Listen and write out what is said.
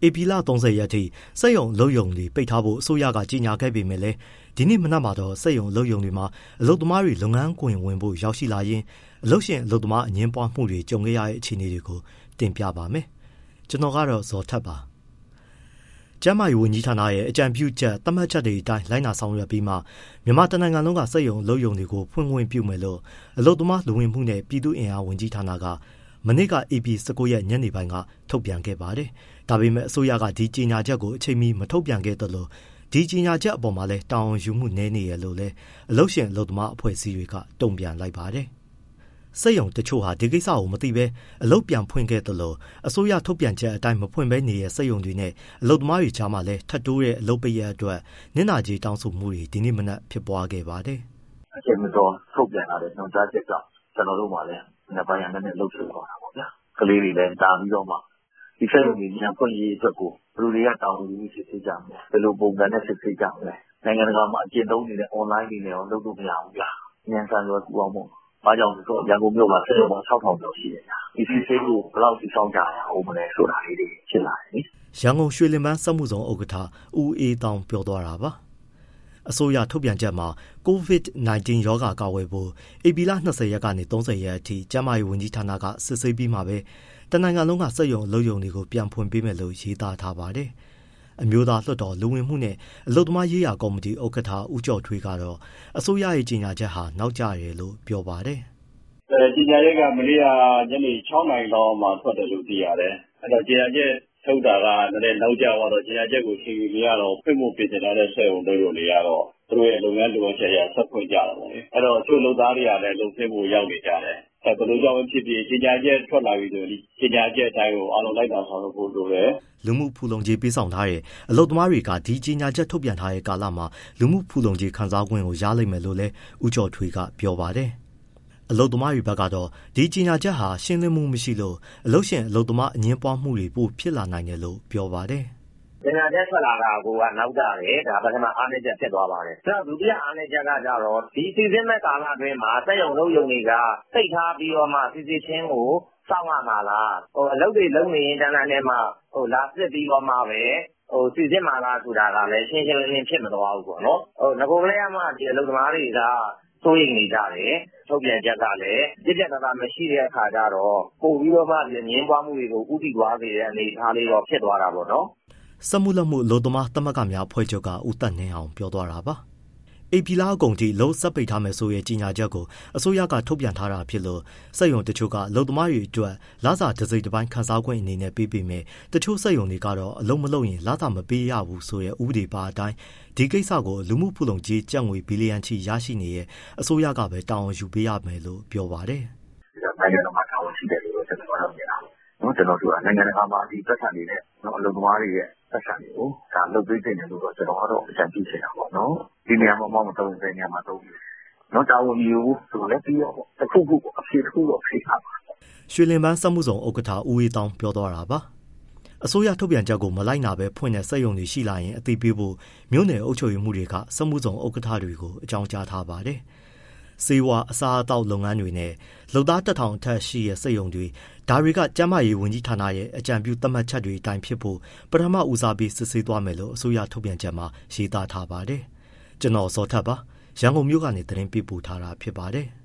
ဧပြီလ30ရက်ထိစက်ရုံလုပ်ရုံတွေပိတ်ထားဖို့အစိုးရကကြေညာခဲ့ပေမဲ့လည်းဒီနေ့မနက်မှာတော့စက်ရုံလုပ်ရုံတွေမှာအလုပ်သမားတွေလုပ်ငန်းခွင်ဝင်ဖို့ရောက်ရှိလာရင်အလုပ်ရှင်အလုပ်သမားအငြင်းပွားမှုတွေကြုံခဲ့ရတဲ့အခြေအနေတွေကိုတင်ပြပါမယ်။ကျွန်တော်ကတော့ဇော်ထက်ပါ။ကျန်းမာရေးဝန်ကြီးဌာနရဲ့အကြံပြုချက်သတ်မှတ်ချက်တွေအတိုင်းလိုက်နာဆောင်ရွက်ပြီးမှမြန်မာတနိုင်ငံလုံးကစက်ရုံလုပ်ရုံတွေကိုဖွင့်ခွင့်ပြုမယ်လို့အလုပ်သမားလူဝင်မှုနဲ့ပြည်သူ့အင်အားဝန်ကြီးဌာနကမနေ့က AP 19ရက်ညနေပိုင်းကထုတ်ပြန်ခဲ့ပါတယ်။ဒါပေမဲ့အစိုးရကဒီကြေညာချက်ကိုအချိန်မီမထုတ်ပြန်ခဲ့သလိုဒီကြေညာချက်အပေါ်မှာလည်းတာဝန်ယူမှုနည်းနေရလို့လည်းအလုပ်ရှင်အလုပ်သမားအဖွဲ့အစည်းတွေကတုံ့ပြန်လိုက်ပါတယ်။စက်ရုံတချို့ဟာဒီကိစ္စကိုမသိဘဲအလုပ်ပြန်ဖွင့်ခဲ့သလိုအစိုးရထုတ်ပြန်ချက်အတိုင်းမဖွင့်ဘဲနေတဲ့စက်ရုံတွေနဲ့အလုပ်သမားတွေကြားမှာလည်းထပ်တိုးတဲ့အလုပ်ပိတ်ရက်အတွက်နစ်နာကြေးတောင်းဆိုမှုတွေဒီနေ့မနက်ဖြစ်ပွားခဲ့ပါတယ်။အချိန်မတော်ထုတ်ပြန်လာတဲ့ညွှန်ကြားချက်ကြောင့်ကျွန်တော်တို့မှလည်းနှစ်ပိုင်းရနဲ့လှုပ်ရှားသွားတာပေါ့ဗျာ။ကလေးတွေလည်းတာပြီးတော့မှဒီစက်ရုံတွေညဖွင့်ရေးအတွက်ကိုဘယ်လိုတွေကတောင်းယူမှုဖြစ်စေကြမလဲဘယ်လိုပုံစံနဲ့ဖြစ်စေကြမလဲနိုင်ငံတကာမှာအကျင့်သုံးနေတဲ့ online တွေနဲ့ရောလုပ်လို့မရဘူးလားဉာဏ်ဆန်ရောကူအောင်မို့ဘာကြောင့်လဲဆိုတော့ရန်ကုန်မြို့မှာစက်ရုံပေါင်း 6,000 ကျော်ရှိတယ်ညာဒီစီးစိတ်ကိုဘယ်လောက်ထိဆောင်ကြရအောင်မလဲဆိုတာလေးတွေဖြစ်လာတယ်ရန်ကုန်ရွှေလင်ပန်းစက်မှုဇုံဥက္ကဋ္ဌဦးအေးတောင်ပြောသွားတာပါအစိုးရထုတ်ပြန်ချက်မှာ COVID-19 ရောဂါကာကွယ်ဖို့ဧပြီလ20ရက်ကနေ30ရက်အထိကျန်းမာရေးဝန်ကြီးဌာနကစစ်ဆေးပြီးမှပဲတနိုင်ငံလုံးကစက်ရုံအလုပ်ရုံတွေကိုပြန်ဖွင့်ပေးမယ်လို့ရေးသားထားပါတယ်။အမျိုးသားလွှတ်တော်လူဝင်မှုနဲ့အလုပ်သမားရေးရာကော်မတီဥက္ကဋ္ဌဦးကျော်ထွေးကတော့အစိုးရရဲ့ကြေညာချက်ဟာနောက်ကျတယ်လို့ပြောပါတယ်။ကြေညာချက်ကမနေ့ကညနေ6နာရီလောက်မှထွက်တယ်လို့သိရတယ်။အဲ့တော့ကြေညာချက်ထုတ်တာကလည်းနောက်ကျတော့ကြေညာချက်ကိုချိန်ယူနေရတော့ပြစ်မှုပြင်ဆင်တဲ့စက်ရုံတွေနေရတော့သူတို့ရဲ့လုပ်ငန်းလိုအပ်ချက်ရဆက်ဖွင့်ကြတာပေါ့လေ။အဲ့တော့သူ့လုပ်သားတွေကလည်းလုပ်သင့်ဖို့ရောက်နေကြတယ်။ဘယ်လိုကြောင့်ဖြစ်ဖြစ်ကြေညာချက်ထွက်လာပြီဆိုရင်ကြေညာချက်အတိုင်းကိုအားလုံးလိုက်နာဆောင်ရွက်ဖို့လိုတယ်လူမှုဖူလုံကြေးပေးဆောင်ထားတဲ့အလုပ်သမားတွေကဒီကြေညာချက်ထုတ်ပြန်ထားတဲ့ကာလမှာလူမှုဖူလုံကြေးခံစား권ကိုရလိမ့်မယ်လို့လည်းဦးကျော်ထွေးကပြောပါတယ်အလုပ်သမားတွေဘက်ကတော့ဒီကြေညာချက်ဟာရှင်းလင်းမှုမရှိလို့အလုပ်ရှင်အလုပ်သမားအငြင်းပွားမှုတွေပိုဖြစ်လာနိုင်တယ်လို့ပြောပါတယ်ပညာချက်ထွက်လာတာကနောက်ကြတယ်ဒါပထမအားနည်းချက်ဖြစ်သွားပါတယ်။ဒါဒုတိယအားနည်းချက်ကကြတော့ဒီစီစဉ်မဲ့ကာလအတွင်းမှာစက်ရုံလုပ်ရုံတွေကသိထားပြီးတော့မှစီစဉ်ချင်းကိုစောင့်ရမှာလားအလုပ်တွေလုပ်နေရင်တန်းတန်းထဲမှာလာစစ်ပြီးတော့မှပဲစီစဉ်မှာလားဆိုတာကလည်းရှင်းရှင်းလင်းလင်းဖြစ်မသွားဘူးပေါ့နော်။ငကိုကလေးကမှဒီအလုပ်သမားတွေကစိုးရိမ်နေကြတယ်ထုတ်ပြန်ချက်ကလည်းပြည့်ပြတ်သားသားမရှိတဲ့အခါကျတော့ပို့ပြီးတော့မှငြင်းပွားမှုတွေကိုဥတည်သွားစေတဲ့အနေအထားလေးတော့ဖြစ်သွားတာပေါ့နော်စက်မှုလက်မှုအလုပ်သမားသမဂ္ဂများအဖွဲ့ချုပ်ကဦးသက်နှင်းအောင်ပြောသွားတာပါဧပြီလအကုန်ထိလုံးစက်ပိတ်ထားမယ်ဆိုရဲ့ကြေညာချက်ကိုအစိုးရကထုတ်ပြန်ထားတာဖြစ်လို့စက်ရုံတချို့ကအလုပ်သမားတွေအတွက်လစာတစ်စိတ်တစ်ပိုင်းခန်းစား권အနေနဲ့ပေးပေမဲ့တချို့စက်ရုံတွေကတော့အလုပ်မလုပ်ရင်လစာမပေးရဘူးဆိုတဲ့ဥပဒေပါအတိုင်းဒီကိစ္စကိုလူမှုဖူလုံကြေးကျပ်ငွေဘီလီယံချီရရှိနေရဲ့အစိုးရကပဲတာဝန်ယူပေးရမယ်လို့ပြောပါတယ်နိုင်ငံတော်မှာတာဝန်ရှိတယ်လို့ကျွန်တော်တို့မြင်တာကျွန်တော်တို့ကနိုင်ငံတကာမှာဒီသက်ဆိုင်နေတဲ့အလုပ်သမားတွေရဲ့သက်ဆိုင်တွေကိုဒါလုပ်ပေးတဲ့လို့တော့ကျွန်တော်ကတော့အကြံပြုချင်တာပေါ့နော်ဒီနေရာမှာမသုံးတဲ့နေရာမှာသုံးတယ်နော်တာဝန်ယူဆိုလည်းပြီးတော့တစ်ခုခုအဖြစ်တစ်ခုတော့ဖိထားပါရွှေလင်ပန်းစက်မှုဇုံဥက္ကဋ္ဌဦးအေးတောင်ပြောသွားတာပါအစိုးရထုတ်ပြန်ချက်ကိုမလိုက်နာပဲဖွင့်တဲ့စက်ရုံတွေရှိလာရင်အသိပေးဖို့မြို့နယ်အုပ်ချုပ်ရေးမှုတွေကစက်မှုဇုံဥက္ကဋ္ဌတွေကိုအကြောင်းကြားထားပါတယ်စေဝါအစားအသောက်လုပ်ငန်းတွေနဲ့လုပ်သား1000အထက်ရှိတဲ့စက်ရုံတွေဒါတွေကကျန်းမာရေးဝန်ကြီးဌာနရဲ့အကြံပြုသတ်မှတ်ချက်တွေအတိုင်းဖြစ်ဖို့ပထမဦးစားပေးစစ်ဆေးသွားမယ်လို့အစိုးရထုတ်ပြန်ချက်မှာရေးသားထားပါတယ်ကျွန်တော်ဇော်ထက်ပါရန်ကုန်မြို့ကနေသတင်းပေးပို့ထားတာဖြစ်ပါတယ်